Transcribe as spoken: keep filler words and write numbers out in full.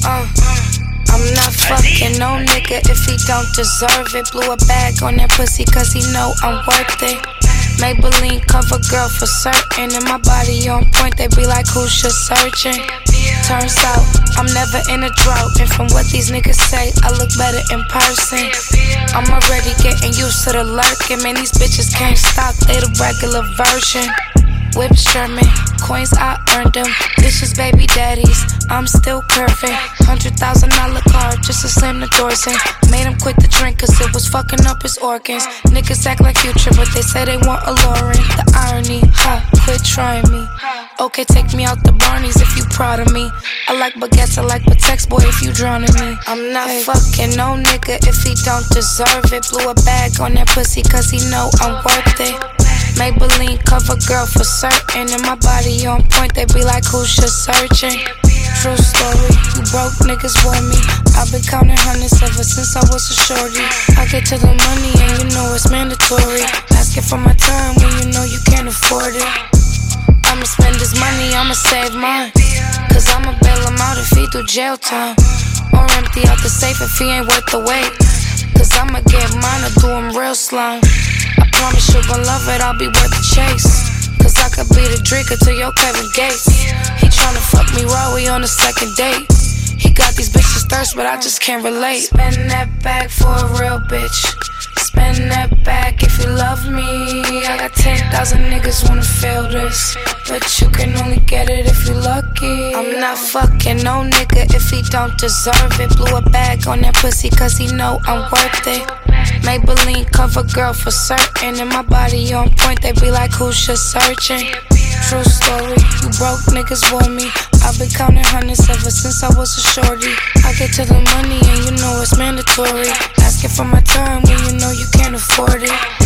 Uh, I'm not fucking no nigga if he don't deserve it. Blew a bag on that pussy cause he know I'm worth it. Maybelline cover girl for certain, and my body on point, they be like, who's just searching? Turns out, I'm never in a drought, and from what these niggas say, I look better in person. I'm already getting used to the lurking, man, these bitches can't stop, they the regular version. Whips Sherman, coins I earned them, dishes baby daddies, I'm still curving. Hundred thousand dollar car just to slam the doors in. Made him quit the drink cause it was fucking up his organs. Niggas act like Future but they say they want a Lauren. The irony, huh, quit trying me. Okay, take me out the Barneys if you proud of me. I like baguettes, I like Patex, boy, if you drowning me. I'm not hey. fucking no nigga if he don't deserve it. Blew a bag on that pussy cause he know I'm worth it. Maybelline cover girl for certain, and my body on point, they be like, who's just searching? True story, you broke niggas want me. I've been counting hundreds ever since I was a shorty. I get to the money and you know it's mandatory. Asking for my time when you know you can't afford it. I'ma spend this money, I'ma save mine, cause I'ma bail him out if he do jail time, or empty out the safe if he ain't worth the wait. Cause I'ma get mine or do him real slime. I promise you gon' love it, I'll be worth the chase. Cause I could be the drinker to your Kevin Gates. He tryna fuck me raw, we on the second date. He got these bitches thirst, but I just can't relate. Spend that bag for a real bitch. Spend that bag if you love me. I got ten thousand niggas wanna feel this, but you can only get it if you lucky. I'm not fucking no nigga if he don't deserve it. Blew a bag on that pussy cause he know I'm worth it. Maybelline cover girl for certain, and my body on point, they be like, who's just searching? True story, you broke niggas want me. I've been counting hundreds ever since I was a shorty. I get to the money and you know it's mandatory. Asking for my time when you know you can't afford it.